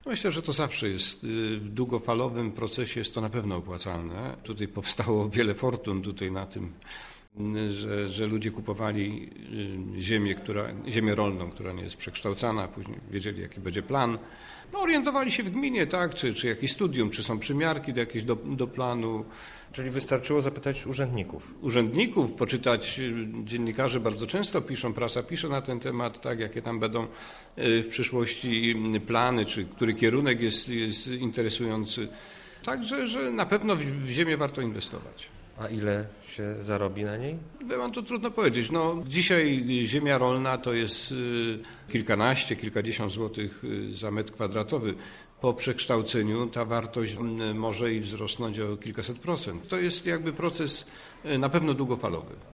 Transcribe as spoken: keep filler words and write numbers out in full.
Myślę, że to zawsze jest. W długofalowym procesie jest to na pewno opłacalne. Tutaj powstało wiele fortun tutaj na tym, że, że ludzie kupowali ziemię, która, ziemię rolną, która nie jest przekształcana, później wiedzieli, jaki będzie plan. No, orientowali się w gminie, tak, czy, czy jakieś studium, czy są przymiarki do jakieś do, do planu. Czyli wystarczyło zapytać urzędników. Urzędników, poczytać, dziennikarze bardzo często piszą, prasa pisze na ten temat, tak, jakie tam będą w przyszłości plany, czy który kierunek jest, jest interesujący. Także, że na pewno w ziemię warto inwestować. A ile się zarobi na niej? Mam to trudno powiedzieć. No, dzisiaj ziemia rolna to jest kilkanaście, kilkadziesiąt złotych za metr kwadratowy. Po przekształceniu ta wartość może i wzrosnąć o kilkaset procent. To jest jakby proces na pewno długofalowy.